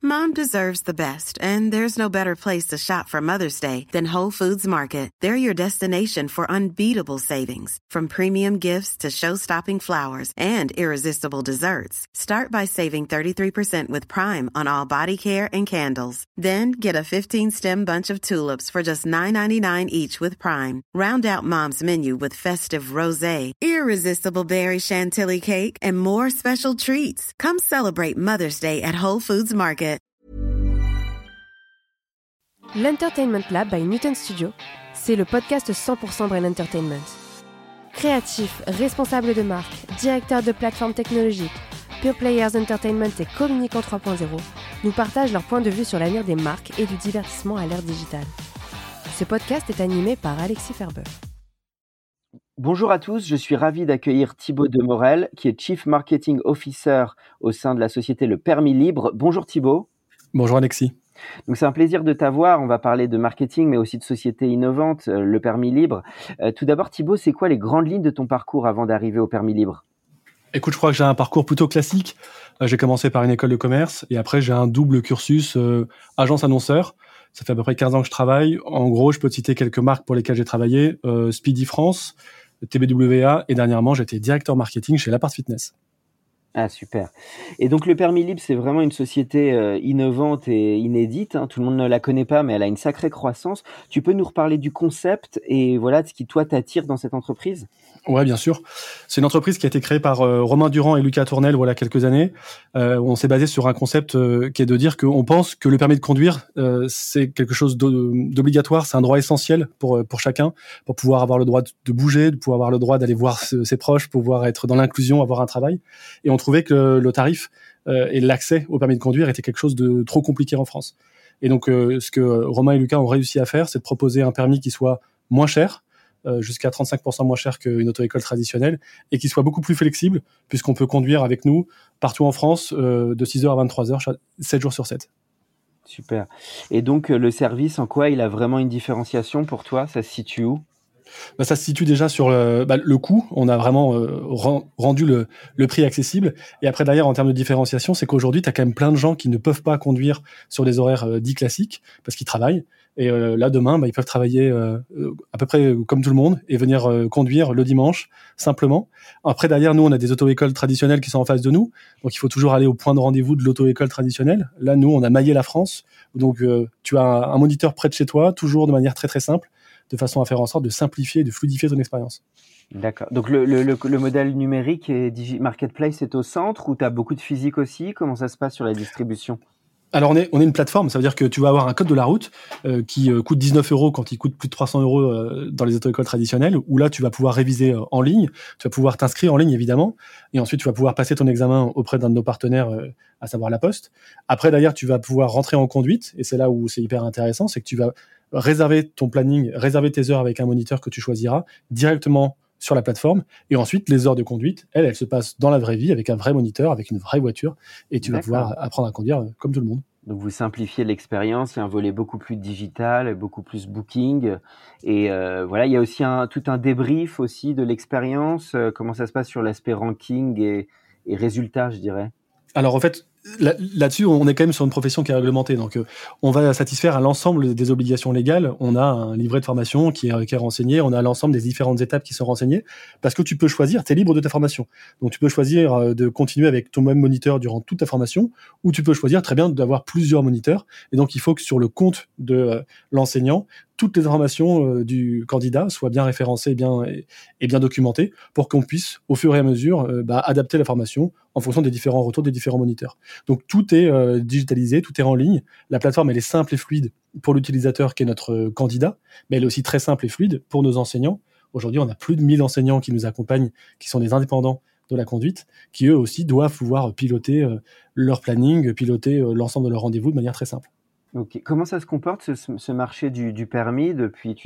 Mom deserves the best, and there's no better place to shop for Mother's Day than Whole Foods Market. They're your destination for unbeatable savings, from premium gifts to show-stopping flowers and irresistible desserts. Start by saving 33% with Prime on all body care and candles. Then get a 15-stem bunch of tulips for just $9.99 each with Prime. Round out Mom's menu with festive rosé, irresistible berry chantilly cake, and more special treats. Come celebrate Mother's Day at Whole Foods Market. L'Entertainment Lab by Newton Studio, c'est le podcast 100% Brain Entertainment. Créatifs, responsables de marque, directeurs de plateformes technologiques, Pure Players Entertainment et Communicant 3.0 nous partagent leur point de vue sur l'avenir des marques et du divertissement à l'ère digitale. Ce podcast est animé par Alexis Ferber. Bonjour à tous, je suis ravi d'accueillir Thibaut Demorel, qui est Chief Marketing Officer au sein de la société Le Permis Libre. Bonjour Thibaut. Bonjour Alexis. Donc c'est un plaisir de t'avoir, on va parler de marketing mais aussi de sociétés innovantes, Le Permis Libre. Tout d'abord Thibaut, c'est quoi les grandes lignes de ton parcours avant d'arriver au Permis Libre ? Écoute, je crois que j'ai un parcours plutôt classique. J'ai commencé par une école de commerce et après j'ai un double cursus agence annonceur. Ça fait à peu près 15 ans que je travaille. En gros, je peux te citer quelques marques pour lesquelles j'ai travaillé. Speedy France, TBWA et dernièrement, j'étais directeur marketing chez Lapart Fitness. Ah super. Et donc Le Permis Libre, c'est vraiment une société innovante et inédite. Tout le monde ne la connaît pas, mais elle a une sacrée croissance. Tu peux nous reparler du concept et voilà de ce qui toi t'attire dans cette entreprise ? Ouais, bien sûr. C'est une entreprise qui a été créée par Romain Durand et Lucas Tournelle voilà quelques années. On s'est basé sur un concept qui est de dire qu'on pense que le permis de conduire, c'est quelque chose d'obligatoire, c'est un droit essentiel pour chacun, pour pouvoir avoir le droit de bouger, de pouvoir avoir le droit d'aller voir ses proches, pouvoir être dans l'inclusion, avoir un travail. Et on trouvait que le tarif et l'accès au permis de conduire était quelque chose de trop compliqué en France. Et donc, ce que Romain et Lucas ont réussi à faire, c'est de proposer un permis qui soit moins cher, jusqu'à 35% moins cher qu'une auto-école traditionnelle, et qui soit beaucoup plus flexible, puisqu'on peut conduire avec nous partout en France de 6h à 23h, 7 jours sur 7. Super. Et donc, le service, en quoi il a vraiment une différenciation pour toi ? Ça se situe où ? Ça se situe déjà sur le coût. On a vraiment rendu le prix accessible. Et après, derrière, en termes de différenciation, c'est qu'aujourd'hui, tu as quand même plein de gens qui ne peuvent pas conduire sur des horaires dits classiques parce qu'ils travaillent. Et là, demain, ils peuvent travailler à peu près comme tout le monde et venir conduire le dimanche, simplement. Après, derrière, nous, on a des auto-écoles traditionnelles qui sont en face de nous. Donc, il faut toujours aller au point de rendez-vous de l'auto-école traditionnelle. Là, nous, on a maillé la France. Donc, tu as un moniteur près de chez toi, toujours de manière très, très simple, de façon à faire en sorte de simplifier et de fluidifier ton expérience. D'accord. Donc, le modèle numérique et Marketplace est au centre ou tu as beaucoup de physique aussi ? Comment ça se passe sur la distribution ? Alors, on est une plateforme, ça veut dire que tu vas avoir un code de la route qui coûte 19 € quand il coûte plus de 300 € dans les auto-écoles traditionnelles, où là, tu vas pouvoir réviser en ligne, tu vas pouvoir t'inscrire en ligne, évidemment, et ensuite, tu vas pouvoir passer ton examen auprès d'un de nos partenaires, à savoir La Poste. Après, d'ailleurs, tu vas pouvoir rentrer en conduite, et c'est là où c'est hyper intéressant, c'est que tu vas réserver ton planning, réserver tes heures avec un moniteur que tu choisiras directement sur la plateforme, et ensuite les heures de conduite, elles se passent dans la vraie vie avec un vrai moniteur, avec une vraie voiture, et tu vas pouvoir apprendre à conduire comme tout le monde. Donc vous simplifiez l'expérience, il y a un volet beaucoup plus digital, beaucoup plus booking, et voilà, il y a aussi tout un débrief aussi de l'expérience, comment ça se passe sur l'aspect ranking et résultats, je dirais. Alors en fait, là-dessus, on est quand même sur une profession qui est réglementée. Donc, on va satisfaire à l'ensemble des obligations légales. On a un livret de formation qui est renseigné. On a l'ensemble des différentes étapes qui sont renseignées. Parce que tu peux choisir, tu es libre de ta formation. Donc, tu peux choisir de continuer avec ton même moniteur durant toute ta formation, ou tu peux choisir très bien d'avoir plusieurs moniteurs. Et donc, il faut que sur le compte de l'enseignant, toutes les informations du candidat soient bien référencées et bien documentées pour qu'on puisse, au fur et à mesure, adapter la formation en fonction des différents retours des différents moniteurs. Donc, tout est digitalisé, tout est en ligne. La plateforme, elle est simple et fluide pour l'utilisateur qui est notre candidat, mais elle est aussi très simple et fluide pour nos enseignants. Aujourd'hui, on a plus de 1000 enseignants qui nous accompagnent, qui sont des indépendants de la conduite, qui eux aussi doivent pouvoir piloter leur planning, piloter l'ensemble de leurs rendez-vous de manière très simple. Ok. Comment ça se comporte ce marché du permis depuis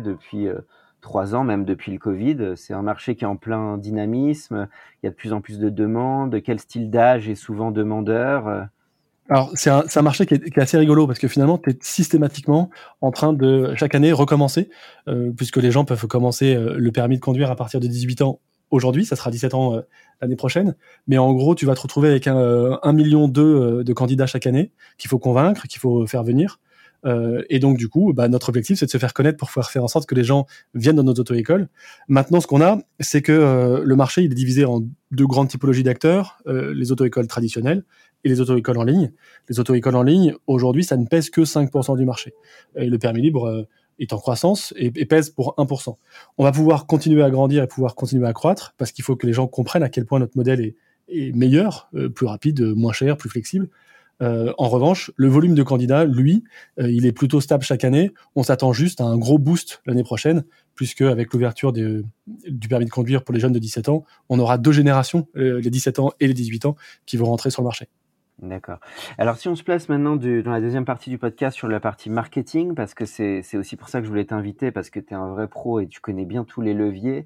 3 ans, même depuis le Covid? C'est un marché qui est en plein dynamisme, il y a de plus en plus de demandes. Quel style d'âge est souvent demandeur? Alors, c'est un marché qui est assez rigolo parce que finalement, tu es systématiquement en train de, chaque année, recommencer, puisque les gens peuvent commencer le permis de conduire à partir de 18 ans aujourd'hui, ça sera 17 ans l'année prochaine, mais en gros, tu vas te retrouver avec 1,2 million de candidats chaque année qu'il faut convaincre, qu'il faut faire venir. Et donc, du coup, notre objectif, c'est de se faire connaître pour pouvoir faire en sorte que les gens viennent dans nos auto-écoles. Maintenant, ce qu'on a, c'est que le marché, il est divisé en 2 grandes typologies d'acteurs, les auto-écoles traditionnelles et les auto-écoles en ligne. Les auto-écoles en ligne, aujourd'hui, ça ne pèse que 5% du marché. Et le permis libre est en croissance et pèse pour 1%. On va pouvoir continuer à grandir et pouvoir continuer à croître parce qu'il faut que les gens comprennent à quel point notre modèle est meilleur, plus rapide, moins cher, plus flexible. En revanche, le volume de candidats, lui, il est plutôt stable chaque année. On s'attend juste à un gros boost l'année prochaine, puisque avec l'ouverture du permis de conduire pour les jeunes de 17 ans, on aura 2 générations, les 17 ans et les 18 ans, qui vont rentrer sur le marché. D'accord. Alors, si on se place maintenant dans la deuxième partie du podcast sur la partie marketing, parce que c'est aussi pour ça que je voulais t'inviter, parce que tu es un vrai pro et tu connais bien tous les leviers.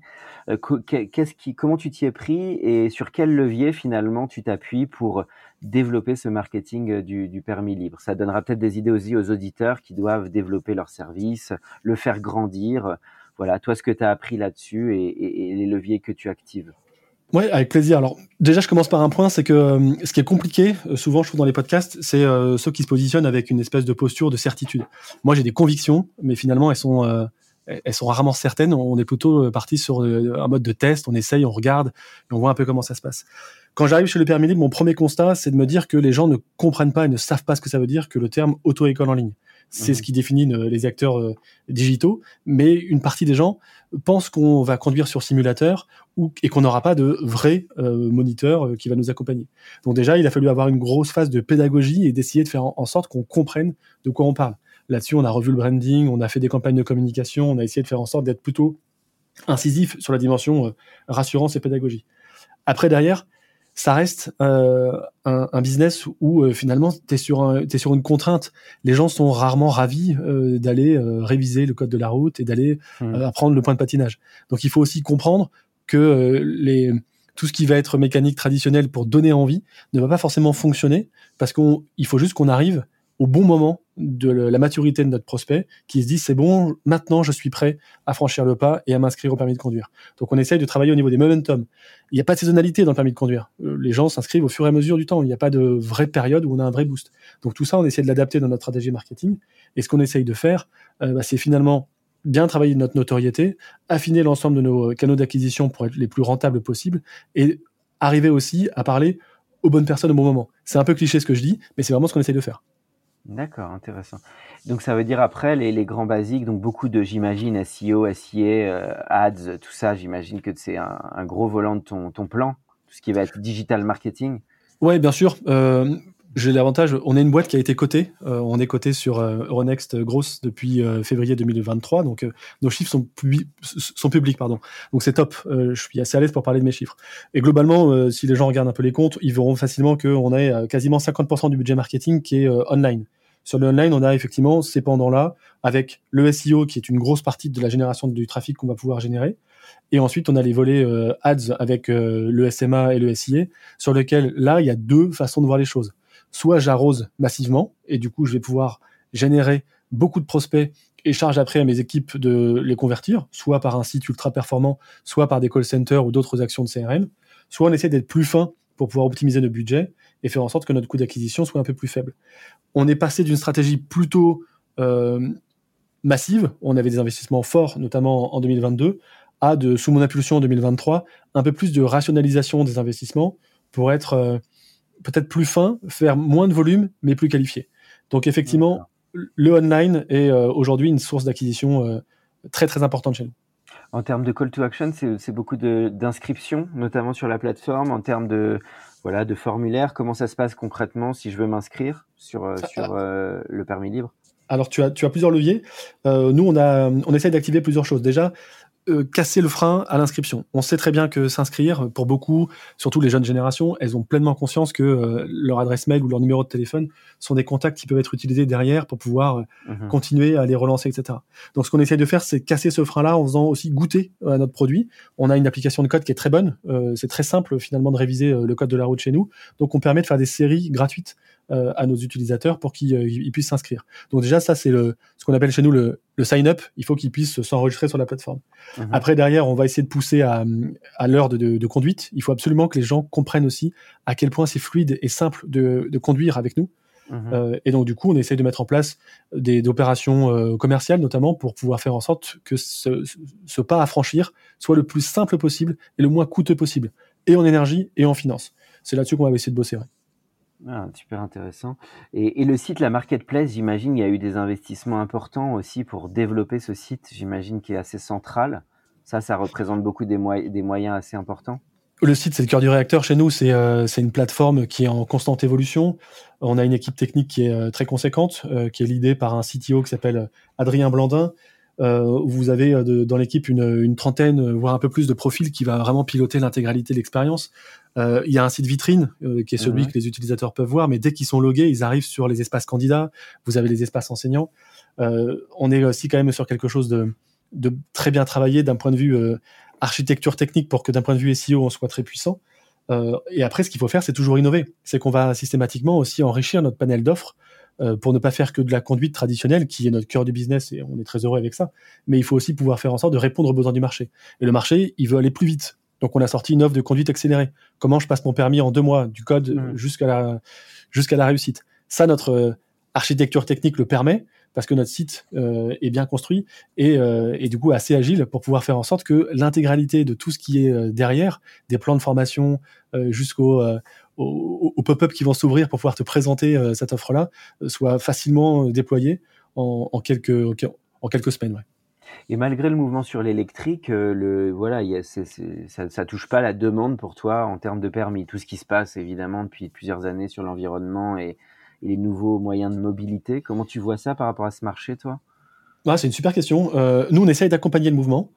Comment tu t'y es pris et sur quel levier finalement tu t'appuies pour développer ce marketing du permis libre? Ça donnera peut-être des idées aussi aux auditeurs qui doivent développer leur service, le faire grandir. Voilà, toi, ce que tu as appris là-dessus et les leviers que tu actives. Ouais, avec plaisir. Alors, déjà, je commence par un point, c'est que ce qui est compliqué, souvent, je trouve dans les podcasts, c'est ceux qui se positionnent avec une espèce de posture de certitude. Moi, j'ai des convictions, mais finalement, elles sont rarement certaines. On est plutôt parti sur un mode de test, on essaye, on regarde, et on voit un peu comment ça se passe. Quand j'arrive chez le permis libre, mon premier constat, c'est de me dire que les gens ne comprennent pas et ne savent pas ce que ça veut dire que le terme auto-école en ligne. C'est ce qui définit les acteurs digitaux, mais une partie des gens pensent qu'on va conduire sur simulateur et qu'on n'aura pas de vrai moniteur qui va nous accompagner. Donc déjà, il a fallu avoir une grosse phase de pédagogie et d'essayer de faire en sorte qu'on comprenne de quoi on parle. Là-dessus, on a revu le branding, on a fait des campagnes de communication, on a essayé de faire en sorte d'être plutôt incisif sur la dimension rassurance et pédagogie. Après, derrière, ça reste un business où finalement t'es sur une contrainte. Les gens sont rarement ravis d'aller réviser le code de la route et d'aller apprendre le point de patinage. Donc il faut aussi comprendre que tout ce qui va être mécanique traditionnelle pour donner envie ne va pas forcément fonctionner parce qu'il faut juste qu'on arrive au bon moment de la maturité de notre prospect qui se dit c'est bon, maintenant je suis prêt à franchir le pas et à m'inscrire au permis de conduire. Donc on essaye de travailler au niveau des momentum. Il n'y a pas de saisonnalité dans le permis de conduire. Les gens s'inscrivent au fur et à mesure du temps. Il n'y a pas de vraie période où on a un vrai boost. Donc tout ça, on essaie de l'adapter dans notre stratégie marketing. Et ce qu'on essaye de faire, c'est finalement bien travailler notre notoriété, affiner l'ensemble de nos canaux d'acquisition pour être les plus rentables possibles et arriver aussi à parler aux bonnes personnes au bon moment. C'est un peu cliché ce que je dis, mais c'est vraiment ce qu'on essaye de faire. D'accord, intéressant. Donc ça veut dire après les grands basiques, donc beaucoup de, j'imagine, SEO, SIA, ads, tout ça, j'imagine que c'est un gros volant de ton plan, tout ce qui va être digital marketing. Ouais, bien sûr. J'ai l'avantage, on est une boîte qui a été cotée. On est coté sur Euronext Growth depuis février 2023. Donc, nos chiffres sont publics, pardon. Donc, c'est top. Je suis assez à l'aise pour parler de mes chiffres. Et globalement, si les gens regardent un peu les comptes, ils verront facilement qu'on a quasiment 50% du budget marketing qui est online. Sur le online, on a effectivement ces pendants-là avec le SEO qui est une grosse partie de la génération du trafic qu'on va pouvoir générer. Et ensuite, on a les volets ads avec le SMA et le SIA sur lesquels, là, il y a 2 façons de voir les choses. Soit j'arrose massivement et du coup, je vais pouvoir générer beaucoup de prospects et charge après à mes équipes de les convertir, soit par un site ultra performant, soit par des call centers ou d'autres actions de CRM. Soit on essaie d'être plus fin pour pouvoir optimiser notre budget et faire en sorte que notre coût d'acquisition soit un peu plus faible. On est passé d'une stratégie plutôt massive, on avait des investissements forts, notamment en 2022, à sous mon impulsion en 2023, un peu plus de rationalisation des investissements pour être peut-être plus fin, faire moins de volume, mais plus qualifié. Donc effectivement, le online est aujourd'hui une source d'acquisition très très importante chez nous. En termes de call to action, c'est beaucoup d'inscriptions, notamment sur la plateforme, en termes de formulaire. Comment ça se passe concrètement si je veux m'inscrire sur le permis libre? Alors tu as plusieurs leviers. Nous, on essaie d'activer plusieurs choses. Déjà, casser le frein à l'inscription. On sait très bien que s'inscrire, pour beaucoup, surtout les jeunes générations, elles ont pleinement conscience que leur adresse mail ou leur numéro de téléphone sont des contacts qui peuvent être utilisés derrière pour pouvoir continuer à les relancer, etc. Donc ce qu'on essaie de faire, c'est casser ce frein-là en faisant aussi goûter à notre produit. On a une application de code qui est très bonne. C'est très simple finalement de réviser le code de la route chez nous. Donc on permet de faire des séries gratuites à nos utilisateurs pour qu'ils puissent s'inscrire. Donc déjà, ça, c'est ce qu'on appelle chez nous le sign-up. Il faut qu'ils puissent s'enregistrer sur la plateforme. Après, derrière, on va essayer de pousser à l'heure de conduite. Il faut absolument que les gens comprennent aussi à quel point c'est fluide et simple de conduire avec nous. Et donc, du coup, on essaye de mettre en place des opérations commerciales, notamment, pour pouvoir faire en sorte que ce pas à franchir soit le plus simple possible et le moins coûteux possible, et en énergie et en finance. C'est là-dessus qu'on va essayer de bosser. Ouais. Super intéressant. Et le site, la marketplace, j'imagine, il y a eu des investissements importants aussi pour développer ce site, j'imagine, qui est assez central. Ça représente beaucoup des moyens assez importants. Le site, c'est le cœur du réacteur chez nous. C'est une plateforme qui est en constante évolution. On a une équipe technique qui est très conséquente, qui est leadée par un CTO qui s'appelle Adrien Blandin. Vous avez dans l'équipe une trentaine, voire un peu plus de profils qui va vraiment piloter l'intégralité de l'expérience. Il y a un site vitrine qui est celui que les utilisateurs peuvent voir, mais dès qu'ils sont logués, ils arrivent sur les espaces candidats. Vous avez les espaces enseignants. On est aussi quand même sur quelque chose de très bien travaillé d'un point de vue architecture technique pour que d'un point de vue SEO, on soit très puissant. Et après, ce qu'il faut faire, c'est toujours innover. C'est qu'on va systématiquement aussi enrichir notre panel d'offres pour ne pas faire que de la conduite traditionnelle, qui est notre cœur du business, et on est très heureux avec ça. Mais il faut aussi pouvoir faire en sorte de répondre aux besoins du marché. Et le marché, il veut aller plus vite. Donc, on a sorti une offre de conduite accélérée. Comment je passe mon permis en 2 mois, du code jusqu'à la réussite. Ça, notre architecture technique le permet, parce que notre site est bien construit et du coup assez agile pour pouvoir faire en sorte que l'intégralité de tout ce qui est derrière, des plans de formation jusqu'au pop-up qui vont s'ouvrir pour pouvoir te présenter cette offre-là, soit facilement déployée en quelques semaines. Ouais. Et malgré le mouvement sur l'électrique, ça touche pas la demande pour toi en termes de permis. Tout ce qui se passe évidemment depuis plusieurs années sur l'environnement et les nouveaux moyens de mobilité. Comment tu vois ça par rapport à ce marché, toi ? C'est une super question. Nous, on essaye d'accompagner le mouvement.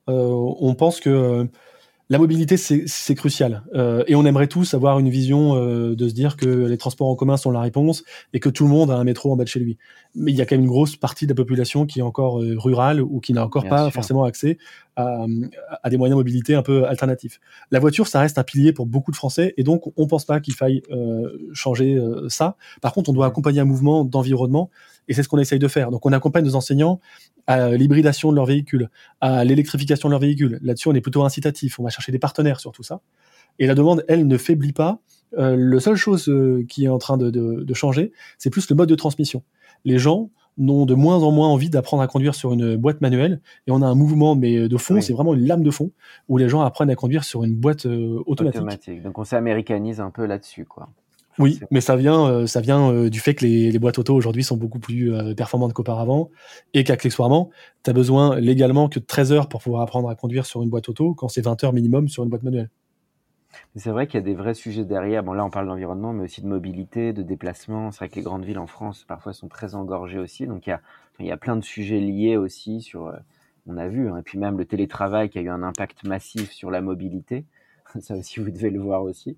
On pense que la mobilité, c'est crucial. Et on aimerait tous avoir une vision de se dire que les transports en commun sont la réponse et que tout le monde a un métro en bas de chez lui. Mais il y a quand même une grosse partie de la population qui est encore rurale ou qui n'a encore pas forcément accès à des moyens de mobilité un peu alternatifs. La voiture, ça reste un pilier pour beaucoup de Français et donc on pense pas qu'il faille changer ça. Par contre, on doit accompagner un mouvement d'environnement et c'est ce qu'on essaye de faire. Donc on accompagne nos enseignants à l'hybridation de leurs véhicules, à l'électrification de leurs véhicules. Là-dessus, on est plutôt incitatif. On va chercher des partenaires sur tout ça. Et la demande, elle, ne faiblit pas. La seule chose qui est en train de changer, c'est plus le mode de transmission. Les gens ont de moins en moins envie d'apprendre à conduire sur une boîte manuelle. Et on a un mouvement, mais de fond, c'est vraiment une lame de fond, où les gens apprennent à conduire sur une boîte automatique. Donc on s'américanise un peu là-dessus, quoi. Oui, mais ça vient du fait que les boîtes auto aujourd'hui sont beaucoup plus performantes qu'auparavant et qu'accessoirement, tu as besoin légalement que de 13 heures pour pouvoir apprendre à conduire sur une boîte auto quand c'est 20 heures minimum sur une boîte manuelle. Mais c'est vrai qu'il y a des vrais sujets derrière. Bon, là, on parle d'environnement, mais aussi de mobilité, de déplacement. C'est vrai que les grandes villes en France, parfois, sont très engorgées aussi. Donc, il y a plein de sujets liés aussi sur, on a vu, et puis même le télétravail qui a eu un impact massif sur la mobilité. Ça aussi, vous devez le voir aussi.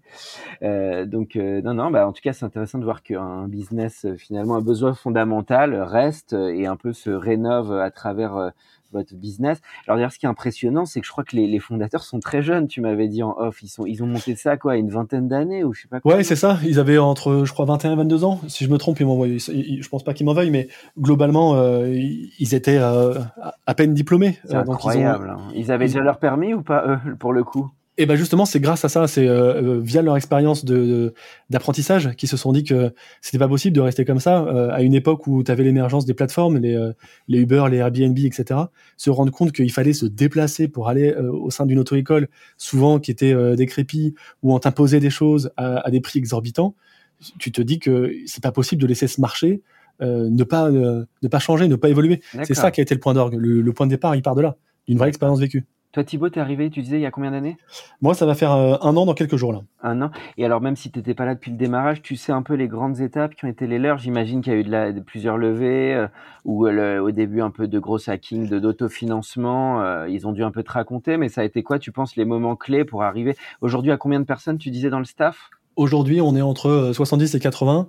En tout cas, c'est intéressant de voir qu'un business, finalement, un besoin fondamental reste et un peu se rénove à travers votre business. Alors d'ailleurs, ce qui est impressionnant, c'est que je crois que les fondateurs sont très jeunes. Tu m'avais dit en off, ils ont monté ça à une vingtaine d'années ou je sais pas quoi. Ouais, c'est ça. Ils avaient entre, je crois, 21 et 22 ans. Si je me trompe, je pense pas qu'ils m'en veuillent, mais globalement, ils étaient à peine diplômés. C'est incroyable. Ils avaient déjà leur permis ou pas, eux, pour le coup? Et ben justement, c'est grâce à ça, c'est via leur expérience d'apprentissage qu'ils se sont dit que c'était pas possible de rester comme ça à une époque où tu avais l'émergence des plateformes, les Uber, les Airbnb, etc. Se rendre compte qu'il fallait se déplacer pour aller au sein d'une auto-école, souvent qui était décrépite, où on t'imposait des choses à des prix exorbitants. Tu te dis que c'est pas possible de laisser ce marché ne pas changer, ne pas évoluer. D'accord. C'est ça qui a été le point d'orgue. Le point de départ, il part de là, d'une vraie expérience vécue. Toi, Thibaut, t'es arrivé, tu disais, il y a combien d'années ? Moi, ça va faire 1 an dans quelques jours, là. 1 an. Et alors, même si t'étais pas là depuis le démarrage, tu sais un peu les grandes étapes qui ont été les leurs. J'imagine qu'il y a eu plusieurs levées, ou au début un peu de gros hacking, d'autofinancement. Ils ont dû un peu te raconter, mais ça a été quoi, tu penses, les moments clés pour arriver ? Aujourd'hui, à combien de personnes, tu disais, dans le staff ? Aujourd'hui, on est entre 70 et 80,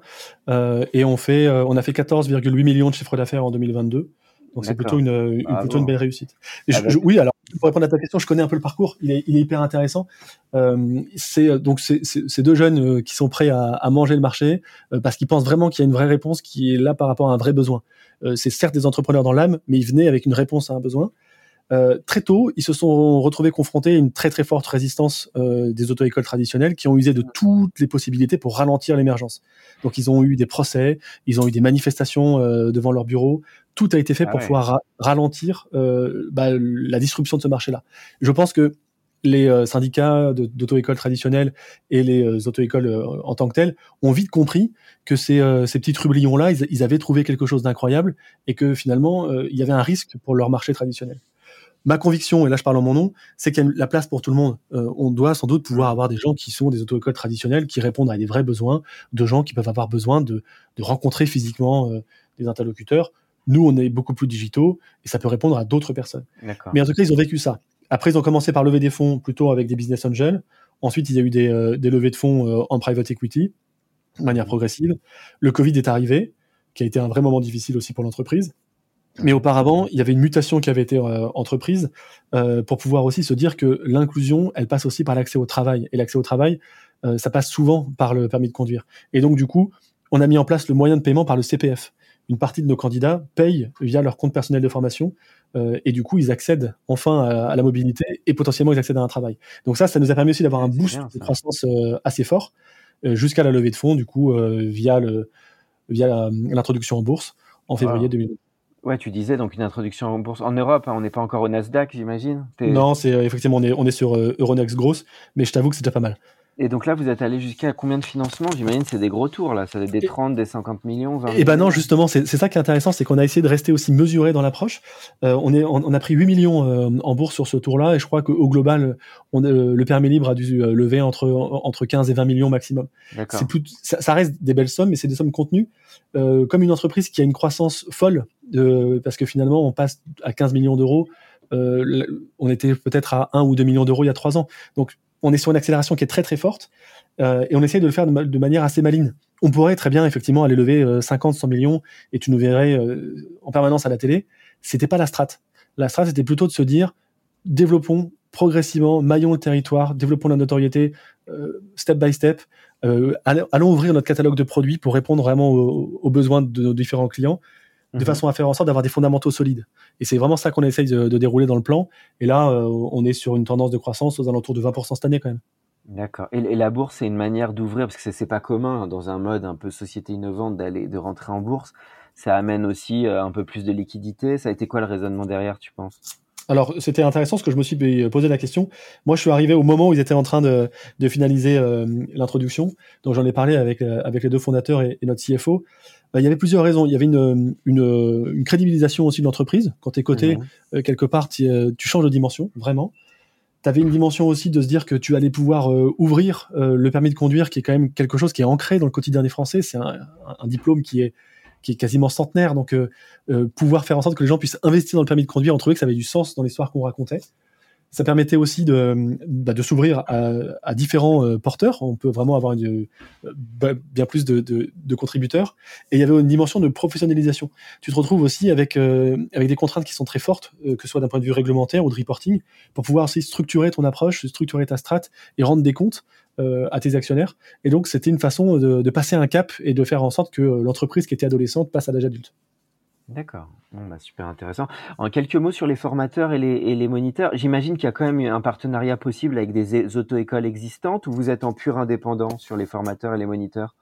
et on a fait 14,8 millions de chiffre d'affaires en 2022. Donc, c'est plutôt une belle réussite. Oui, alors, pour répondre à ta question, je connais un peu le parcours. Il est hyper intéressant. C'est deux jeunes qui sont prêts à manger le marché parce qu'ils pensent vraiment qu'il y a une vraie réponse qui est là par rapport à un vrai besoin. C'est certes des entrepreneurs dans l'âme, mais ils venaient avec une réponse à un besoin. Très tôt, ils se sont retrouvés confrontés à une très très forte résistance des auto-écoles traditionnelles qui ont usé de toutes les possibilités pour ralentir l'émergence. Donc ils ont eu des procès, ils ont eu des manifestations devant leurs bureaux. Tout a été fait pour pouvoir ralentir la disruption de ce marché-là. Je pense que les syndicats d'auto-écoles traditionnelles et les auto-écoles en tant que telles ont vite compris que ces petits trublions-là, ils avaient trouvé quelque chose d'incroyable et que finalement, il y avait un risque pour leur marché traditionnel. Ma conviction, et là je parle en mon nom, c'est qu'il y a la place pour tout le monde. On doit sans doute pouvoir avoir des gens qui sont des auto-écoles traditionnelles, qui répondent à des vrais besoins, de gens qui peuvent avoir besoin de rencontrer physiquement des interlocuteurs. Nous, on est beaucoup plus digitaux et ça peut répondre à d'autres personnes. D'accord. Mais en tout cas, ils ont vécu ça. Après, ils ont commencé par lever des fonds plutôt avec des business angels. Ensuite, il y a eu des levées de fonds en private equity, de manière progressive. Le Covid est arrivé, qui a été un vrai moment difficile aussi pour l'entreprise. Mais auparavant, il y avait une mutation qui avait été entreprise pour pouvoir aussi se dire que l'inclusion, elle passe aussi par l'accès au travail. Et l'accès au travail, ça passe souvent par le permis de conduire. Et donc, du coup, on a mis en place le moyen de paiement par le CPF. Une partie de nos candidats payent via leur compte personnel de formation et du coup, ils accèdent enfin à la mobilité et potentiellement, ils accèdent à un travail. Donc ça nous a permis aussi d'avoir un boost de croissance assez fort jusqu'à la levée de fonds, du coup, via l'introduction en bourse en février 2020. Ouais, tu disais donc une introduction en bourse en Europe, hein, on n'est pas encore au Nasdaq, j'imagine. Non, c'est effectivement on est sur Euronext Gross, mais je t'avoue que c'est déjà pas mal. Et donc là, vous êtes allé jusqu'à combien de financements? J'imagine c'est des gros tours là, ça va être des 30, des 50 millions, 20 millions. Eh ben non, justement, c'est ça qui est intéressant, c'est qu'on a essayé de rester aussi mesuré dans l'approche. On a pris 8 millions en bourse sur ce tour-là, et je crois qu'au global, le permis libre a dû lever entre 15 et 20 millions maximum. D'accord. Ça reste des belles sommes, mais c'est des sommes contenues. Comme une entreprise qui a une croissance folle, parce que finalement, on passe à 15 millions d'euros, on était peut-être à 1 ou 2 millions d'euros il y a 3 ans. Donc, on est sur une accélération qui est très très forte et on essaie de le faire de manière assez maligne. On pourrait très bien effectivement aller lever 50, 100 millions et tu nous verrais en permanence à la télé. C'était pas la strat. La strat, c'était plutôt de se dire développons progressivement, maillons le territoire, développons la notoriété step by step. Allons ouvrir notre catalogue de produits pour répondre vraiment aux besoins de nos différents clients, de façon à faire en sorte d'avoir des fondamentaux solides. Et c'est vraiment ça qu'on essaye de dérouler dans le plan. Et là, on est sur une tendance de croissance aux alentours de 20% cette année quand même. D'accord. Et la bourse, c'est une manière d'ouvrir, parce que c'est pas commun hein, dans un mode un peu société innovante de rentrer en bourse. Ça amène aussi un peu plus de liquidité. Ça a été quoi le raisonnement derrière, tu penses? Alors, c'était intéressant parce que je me suis posé la question. Moi, je suis arrivé au moment où ils étaient en train de finaliser l'introduction. Donc, j'en ai parlé avec les deux fondateurs et notre CFO. Il y avait plusieurs raisons. Il y avait une crédibilisation aussi de l'entreprise. Quand tu es coté, quelque part, tu changes de dimension, vraiment. Tu avais une dimension aussi de se dire que tu allais pouvoir ouvrir le permis de conduire, qui est quand même quelque chose qui est ancré dans le quotidien des Français. C'est un diplôme qui est quasiment centenaire, donc pouvoir faire en sorte que les gens puissent investir dans le permis de conduire, on trouvait que ça avait du sens dans l'histoire qu'on racontait. Ça permettait aussi de s'ouvrir à différents porteurs. On peut vraiment avoir bien plus de contributeurs. Et il y avait une dimension de professionnalisation. Tu te retrouves aussi avec des contraintes qui sont très fortes, que ce soit d'un point de vue réglementaire ou de reporting, pour pouvoir aussi structurer ton approche, structurer ta strat et rendre des comptes à tes actionnaires. Et donc, c'était une façon de passer un cap et de faire en sorte que l'entreprise qui était adolescente passe à l'âge adulte. D'accord, super intéressant. En quelques mots sur les formateurs et les moniteurs, j'imagine qu'il y a quand même un partenariat possible avec des auto-écoles existantes ou vous êtes en pur indépendant sur les formateurs et les moniteurs?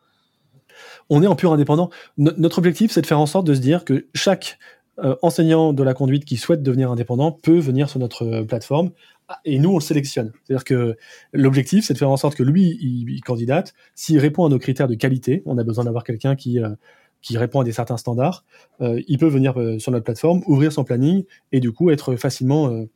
On est en pur indépendant. Notre objectif, c'est de faire en sorte de se dire que chaque enseignant de la conduite qui souhaite devenir indépendant peut venir sur notre plateforme et nous, on le sélectionne. C'est-à-dire que l'objectif, c'est de faire en sorte que lui, il candidate. S'il répond à nos critères de qualité, on a besoin d'avoir quelqu'un qui répond à des certains standards, il peut venir sur notre plateforme, ouvrir son planning et du coup être facilement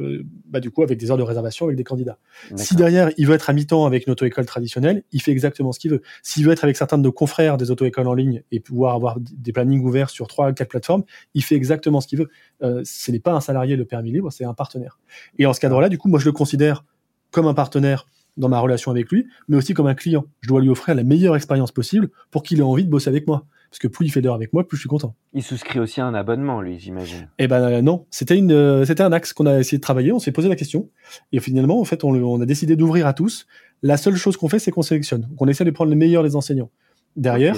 avec des heures de réservation avec des candidats. D'accord. Si derrière, il veut être à mi-temps avec une auto-école traditionnelle, il fait exactement ce qu'il veut. S'il veut être avec certains de nos confrères des auto-écoles en ligne et pouvoir avoir des plannings ouverts sur 3 ou 4 plateformes, il fait exactement ce qu'il veut. Ce n'est pas un salarié, le permis libre, c'est un partenaire. Et en ce cadre-là, du coup, moi, je le considère comme un partenaire dans ma relation avec lui, mais aussi comme un client. Je dois lui offrir la meilleure expérience possible pour qu'il ait envie de bosser avec moi. parce que plus il fait d'heures avec moi, plus je suis content. Il souscrit aussi à un abonnement, lui, j'imagine. Eh ben non, c'était un axe qu'on a essayé de travailler, on s'est posé la question, et finalement, en fait, on a décidé d'ouvrir à tous. La seule chose qu'on fait, c'est qu'on sélectionne. Donc on essaie de prendre les meilleurs des enseignants. Derrière,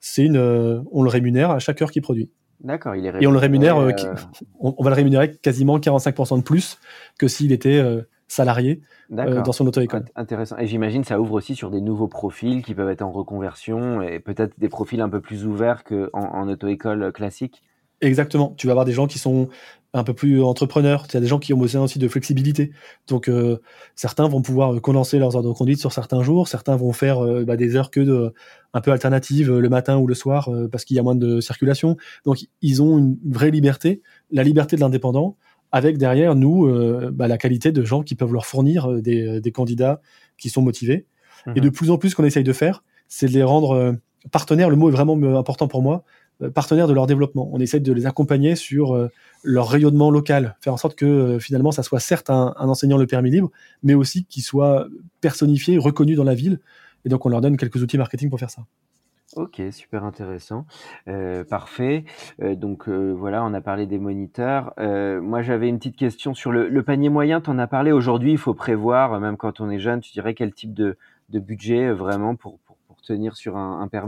on le rémunère à chaque heure qu'il produit. D'accord, il est et on le rémunère, on va le rémunérer quasiment 45% de plus que s'il était salarié dans son auto-école. Intéressant. Et j'imagine ça ouvre aussi sur des nouveaux profils qui peuvent être en reconversion et peut-être des profils un peu plus ouverts qu'en auto-école classique. Exactement. Tu vas avoir des gens qui sont un peu plus entrepreneurs. Tu as des gens qui ont besoin aussi de flexibilité. Donc, certains vont pouvoir condenser leurs heures de conduite sur certains jours. Certains vont faire des heures un peu alternatives le matin ou le soir parce qu'il y a moins de circulation. Donc, ils ont une vraie liberté, la liberté de l'indépendant, avec derrière nous la qualité de gens qui peuvent leur fournir des candidats qui sont motivés. Et de plus en plus, ce qu'on essaye de faire, c'est de les rendre partenaires. Le mot est vraiment important pour moi. Partenaires de leur développement. On essaie de les accompagner sur leur rayonnement local, faire en sorte que finalement ça soit certes un enseignant le permis libre, mais aussi qu'il soit personnifié, reconnu dans la ville. Et donc on leur donne quelques outils marketing pour faire ça. Ok, super intéressant. Parfait. Donc voilà, on a parlé des moniteurs. Moi j'avais une petite question sur le panier moyen, tu en as parlé aujourd'hui, il faut prévoir, même quand on est jeune, tu dirais quel type de budget vraiment pour tenir sur un permis ?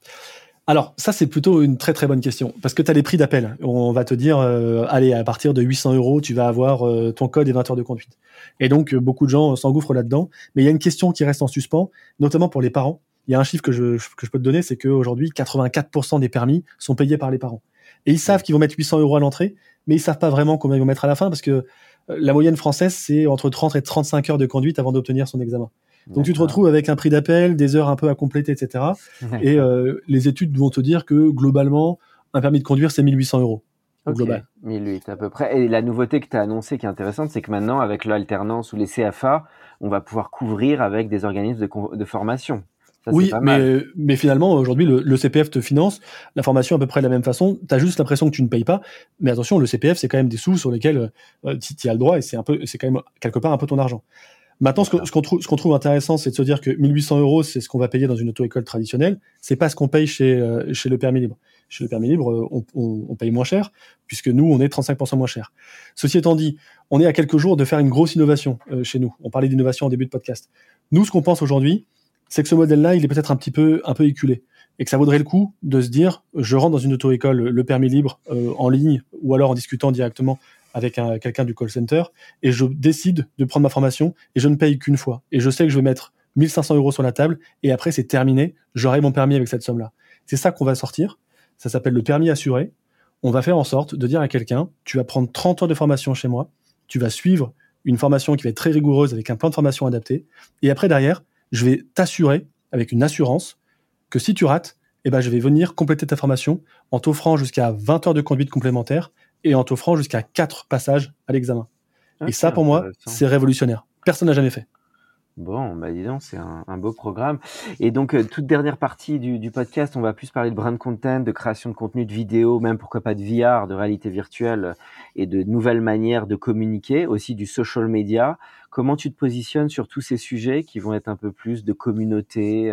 Alors, ça, c'est plutôt une très très bonne question, parce que tu as les prix d'appel. On va te dire, allez, à partir de 800 €, tu vas avoir ton code et 20 heures de conduite. Et donc, beaucoup de gens s'engouffrent là-dedans. Mais il y a une question qui reste en suspens, notamment pour les parents. Il y a un chiffre que je peux te donner, c'est qu'aujourd'hui, 84% des permis sont payés par les parents. Et ils savent qu'ils vont mettre 800 € à l'entrée, mais ils savent pas vraiment combien ils vont mettre à la fin, parce que la moyenne française, c'est entre 30 et 35 heures de conduite avant d'obtenir son examen. Donc tu te retrouves avec un prix d'appel, des heures un peu à compléter, etc. Et les études vont te dire que globalement, un permis de conduire, c'est 1 800 € au global. 1008 à peu près. Et la nouveauté que tu as annoncée qui est intéressante, c'est que maintenant, avec l'alternance ou les CFA, on va pouvoir couvrir avec des organismes de formation. Ça, oui, mais finalement, aujourd'hui, le CPF te finance la formation à peu près de la même façon. Tu as juste l'impression que tu ne payes pas. Mais attention, le CPF, c'est quand même des sous sur lesquels tu as le droit et c'est quand même quelque part un peu ton argent. Maintenant, ce qu'on trouve intéressant, c'est de se dire que 1 800 €, c'est ce qu'on va payer dans une auto-école traditionnelle. C'est pas ce qu'on paye chez le permis libre. Chez le permis libre, on paye moins cher, puisque nous, on est 35% moins cher. Ceci étant dit, on est à quelques jours de faire une grosse innovation chez nous. On parlait d'innovation en début de podcast. Nous, ce qu'on pense aujourd'hui, c'est que ce modèle-là, il est peut-être un peu éculé. Et que ça vaudrait le coup de se dire, je rentre dans une auto-école, le permis libre, en ligne, ou alors en discutant directement avec quelqu'un du call center, et je décide de prendre ma formation, et je ne paye qu'une fois. Et je sais que je vais mettre 1 500 € sur la table, et après c'est terminé, j'aurai mon permis avec cette somme-là. C'est ça qu'on va sortir, ça s'appelle le permis assuré. On va faire en sorte de dire à quelqu'un, tu vas prendre 30 heures de formation chez moi, tu vas suivre une formation qui va être très rigoureuse, avec un plan de formation adapté, et après derrière, je vais t'assurer, avec une assurance, que si tu rates, je vais venir compléter ta formation en t'offrant jusqu'à 20 heures de conduite complémentaire, et en t'offrant jusqu'à 4 passages à l'examen. Et ça, pour moi, c'est révolutionnaire. Personne n'a jamais fait. Bon, dis donc, c'est un beau programme. Et donc, toute dernière partie du podcast, on va plus parler de brand content, de création de contenu, de vidéo, même pourquoi pas de VR, de réalité virtuelle et de nouvelles manières de communiquer, aussi du social media. Comment tu te positionnes sur tous ces sujets qui vont être un peu plus de communauté,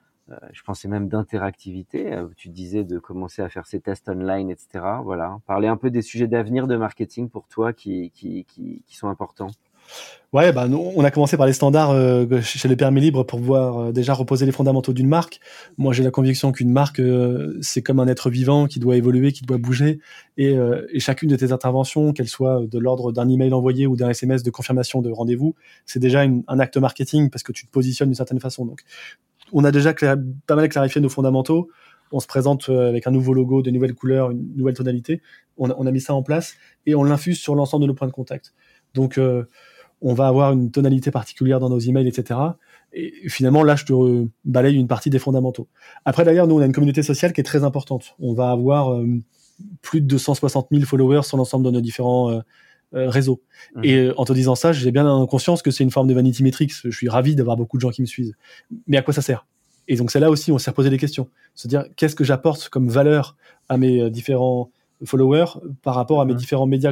je pensais même d'interactivité. Tu disais de commencer à faire ces tests online, etc. Voilà. Parler un peu des sujets d'avenir de marketing pour toi qui sont importants. Ouais, nous, on a commencé par les standards chez le permis libre pour pouvoir déjà reposer les fondamentaux d'une marque. Moi, j'ai la conviction qu'une marque, c'est comme un être vivant qui doit évoluer, qui doit bouger. Et chacune de tes interventions, qu'elles soient de l'ordre d'un email envoyé ou d'un SMS de confirmation de rendez-vous, c'est déjà un acte marketing parce que tu te positionnes d'une certaine façon. Donc, on a déjà pas mal clarifié nos fondamentaux. On se présente avec un nouveau logo, de nouvelles couleurs, une nouvelle tonalité. On a mis ça en place et on l'infuse sur l'ensemble de nos points de contact. Donc, on va avoir une tonalité particulière dans nos emails, etc. Et finalement, là, je te balaye une partie des fondamentaux. Après, d'ailleurs, nous, on a une communauté sociale qui est très importante. On va avoir plus de 260 000 followers sur l'ensemble de nos différents réseaux. Et en te disant ça, j'ai bien conscience que c'est une forme de vanity metrics. Je suis ravi d'avoir beaucoup de gens qui me suivent. Mais à quoi ça sert ? Et donc, c'est là aussi, on s'est reposé des questions. Se dire, qu'est-ce que j'apporte comme valeur à mes différents followers par rapport à mes différents médias que je couvre ?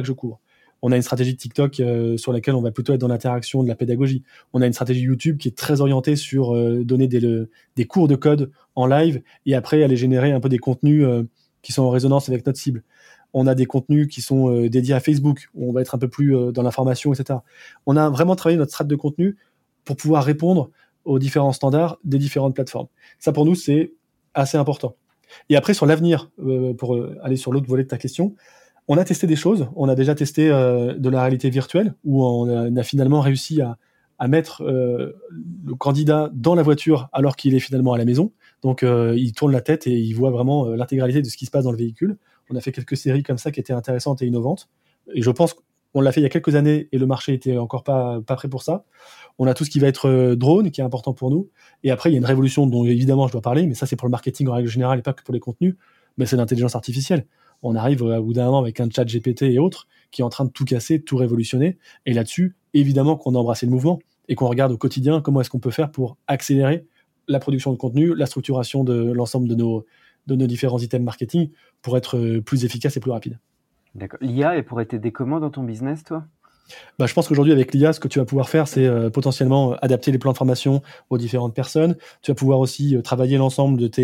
On a une stratégie de TikTok sur laquelle on va plutôt être dans l'interaction, de la pédagogie. On a une stratégie YouTube qui est très orientée sur donner des cours de code en live et après aller générer un peu des contenus qui sont en résonance avec notre cible. On a des contenus qui sont dédiés à Facebook, où on va être un peu plus dans l'information, etc. On a vraiment travaillé notre strate de contenu pour pouvoir répondre aux différents standards des différentes plateformes. Ça, pour nous, c'est assez important. Et après, sur l'avenir, pour aller sur l'autre volet de ta question, on a testé des choses. On a déjà testé de la réalité virtuelle, où on a finalement réussi à mettre le candidat dans la voiture alors qu'il est finalement à la maison. Donc, il tourne la tête et il voit vraiment l'intégralité de ce qui se passe dans le véhicule. On a fait quelques séries comme ça qui étaient intéressantes et innovantes. Et je pense qu'on l'a fait il y a quelques années et le marché était encore pas prêt pour ça. On a tout ce qui va être drone, qui est important pour nous. Et après, il y a une révolution dont évidemment je dois parler, mais ça c'est pour le marketing en règle générale et pas que pour les contenus, mais c'est l'intelligence artificielle. On arrive au bout d'un moment avec un chat GPT et autres qui est en train de tout casser, de tout révolutionner. Et là-dessus, évidemment qu'on a embrassé le mouvement et qu'on regarde au quotidien comment est-ce qu'on peut faire pour accélérer la production de contenu, la structuration de l'ensemble de nos différents items marketing pour être plus efficace et plus rapide. D'accord. L'IA, elle pourrait t'aider comment dans ton business, toi ? Je pense qu'aujourd'hui, avec l'IA, ce que tu vas pouvoir faire, c'est potentiellement adapter les plans de formation aux différentes personnes. Tu vas pouvoir aussi travailler l'ensemble de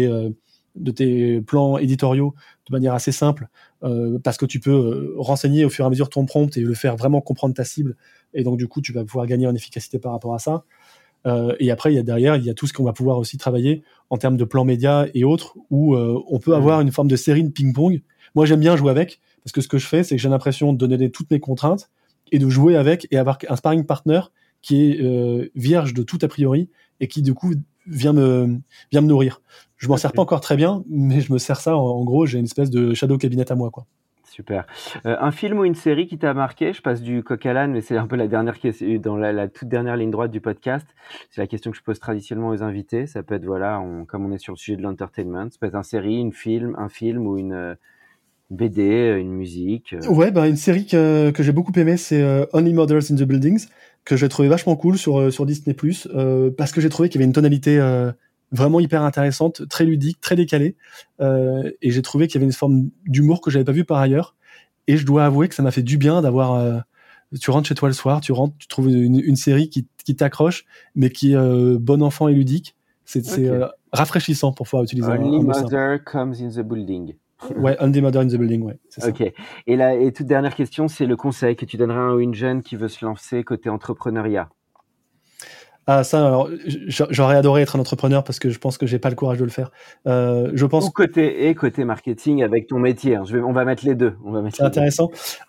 tes plans éditoriaux de manière assez simple parce que tu peux renseigner au fur et à mesure ton prompt et le faire vraiment comprendre ta cible. Et donc, du coup, tu vas pouvoir gagner en efficacité par rapport à ça. Et après, il y a tout ce qu'on va pouvoir aussi travailler en termes de plans médias et autres où on peut avoir une forme de série de ping-pong. Moi, j'aime bien jouer avec parce que ce que je fais, c'est que j'ai l'impression de donner toutes mes contraintes et de jouer avec et avoir un sparring partner qui est vierge de tout a priori et qui, du coup, vient me nourrir. Je m'en sers pas encore très bien, mais je me sers ça. En gros, j'ai une espèce de shadow cabinet à moi, quoi. Super. Un film ou une série qui t'a marqué ? Je passe du coq à l'âne, mais c'est un peu la dernière question, dans la toute dernière ligne droite du podcast. C'est la question que je pose traditionnellement aux invités. Ça peut être, comme on est sur le sujet de l'entertainment, ça peut être une série, un film ou une BD, une musique. Ouais, une série que j'ai beaucoup aimée, c'est Only Murders in the Buildings, que j'ai trouvé vachement cool sur Disney+, parce que j'ai trouvé qu'il y avait une tonalité vraiment hyper intéressante, très ludique, très décalée, et j'ai trouvé qu'il y avait une forme d'humour que j'avais pas vu par ailleurs. Et je dois avouer que ça m'a fait du bien d'avoir. Tu rentres chez toi le soir, tu trouves une série qui t'accroche, mais qui est bon enfant et ludique. C'est rafraîchissant pour pouvoir utiliser Only un mot Mother comes in the building. Ouais, Only Mother in the Building, ouais, c'est ça. Ok. Et toute dernière question, c'est le conseil que tu donnerais à un ou une jeune qui veut se lancer côté entrepreneuriat. Ah, ça, alors, j'aurais adoré être un entrepreneur parce que je pense que j'ai pas le courage de le faire. Ou côté marketing avec ton métier. On va mettre les deux. C'est intéressant.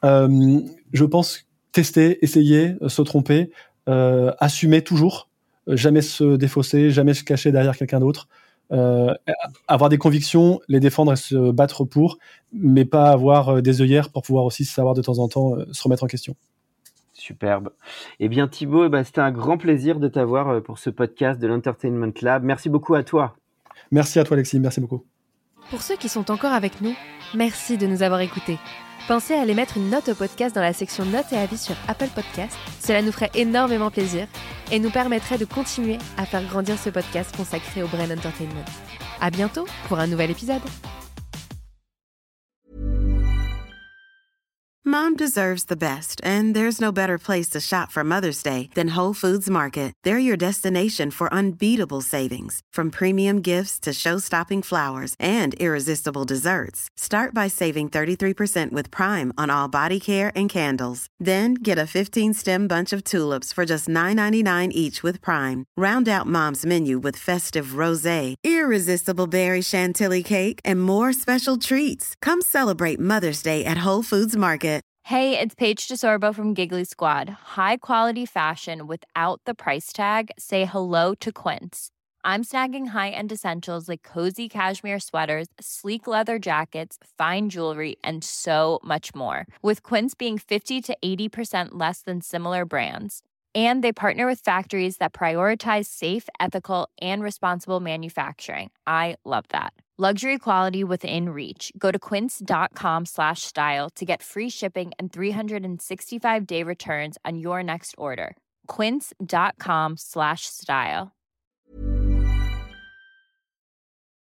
Je pense tester, essayer, se tromper, assumer toujours, jamais se défausser, jamais se cacher derrière quelqu'un d'autre. Avoir des convictions, les défendre et se battre pour, mais pas avoir des œillères pour pouvoir aussi savoir de temps en temps se remettre en question. Superbe. Eh bien Thibaut, c'était un grand plaisir de t'avoir pour ce podcast de l'Entertainment Lab. Merci beaucoup à toi. Merci à toi Alexis, merci beaucoup. Pour ceux qui sont encore avec nous, merci de nous avoir écoutés. Pensez à aller mettre une note au podcast dans la section notes et avis sur Apple Podcasts. Cela nous ferait énormément plaisir et nous permettrait de continuer à faire grandir ce podcast consacré au Brain Entertainment. À bientôt pour un nouvel épisode. Mom deserves the best, and there's no better place to shop for Mother's Day than Whole Foods Market. They're your destination for unbeatable savings, from premium gifts to show-stopping flowers and irresistible desserts. Start by saving 33% with Prime on all body care and candles. Then get a 15-stem bunch of tulips for just $9.99 each with Prime. Round out Mom's menu with festive rosé, irresistible berry chantilly cake, and more special treats. Come celebrate Mother's Day at Whole Foods Market. Hey, it's Paige DeSorbo from Giggly Squad. High quality fashion without the price tag. Say hello to Quince. I'm snagging high-end essentials like cozy cashmere sweaters, sleek leather jackets, fine jewelry, and so much more. With Quince being 50 to 80% less than similar brands. And they partner with factories that prioritize safe, ethical, and responsible manufacturing. I love that. Luxury quality within reach. Go to quince.com/style to get free shipping and 365-day returns on your next order. Quince.com/style.